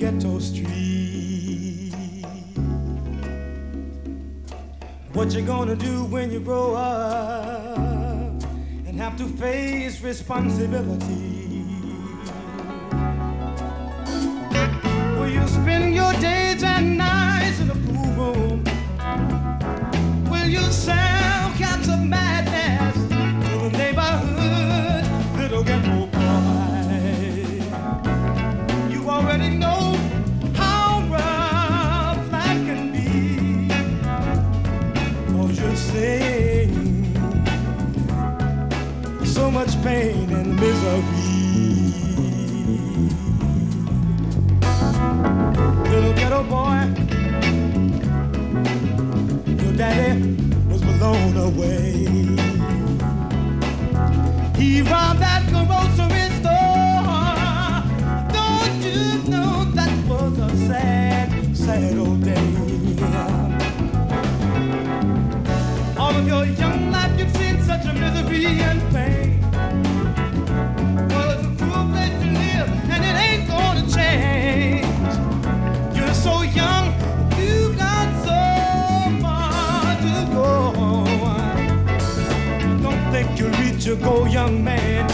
ghetto street. What you gonna do when you grow up and have to face responsibility? Will you spend your days and nights in a pool room? Will you sell cats of madness to the neighborhood little ghetto boy? You already know how rough life can be, 'cause you're seeing so much pain and misery. Little ghetto boy, your daddy was blown away. He robbed that grocery store. Don't you know that was a sad, sad old day? All of your young life you've seen such a misery and pain. Well, it's a cruel place to live, and it ain't gonna change. You're so young, you got so far to go. Don't think you'll reach your goal, young man.